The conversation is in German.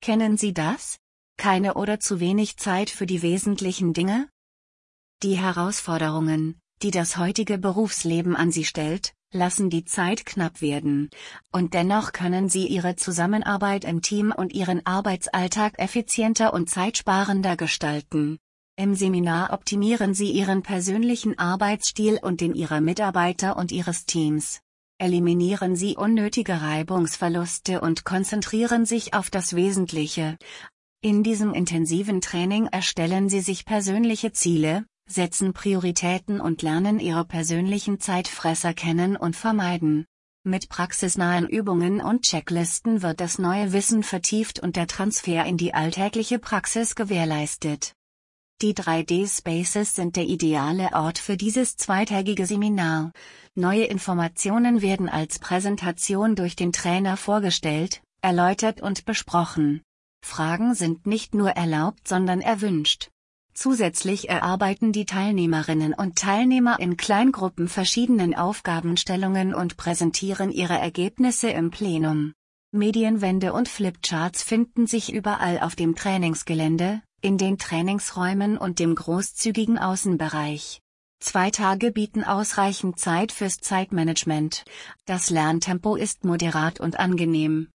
Kennen Sie das? Keine oder zu wenig Zeit für die wesentlichen Dinge? Die Herausforderungen, die das heutige Berufsleben an Sie stellt, lassen die Zeit knapp werden, und dennoch können Sie Ihre Zusammenarbeit im Team und Ihren Arbeitsalltag effizienter und zeitsparender gestalten. Im Seminar optimieren Sie Ihren persönlichen Arbeitsstil und den Ihrer Mitarbeiter und Ihres Teams. Eliminieren Sie unnötige Reibungsverluste und konzentrieren sich auf das Wesentliche. In diesem intensiven Training erstellen Sie sich persönliche Ziele, setzen Prioritäten und lernen Ihre persönlichen Zeitfresser kennen und vermeiden. Mit praxisnahen Übungen und Checklisten wird das neue Wissen vertieft und der Transfer in die alltägliche Praxis gewährleistet. Die 3D-Spaces sind der ideale Ort für dieses zweitägige Seminar. Neue Informationen werden als Präsentation durch den Trainer vorgestellt, erläutert und besprochen. Fragen sind nicht nur erlaubt, sondern erwünscht. Zusätzlich erarbeiten die Teilnehmerinnen und Teilnehmer in Kleingruppen verschiedenen Aufgabenstellungen und präsentieren ihre Ergebnisse im Plenum. Medienwände und Flipcharts finden sich überall auf dem Trainingsgelände, in den Trainingsräumen und dem großzügigen Außenbereich. 2 Tage bieten ausreichend Zeit fürs Zeitmanagement. Das Lerntempo ist moderat und angenehm.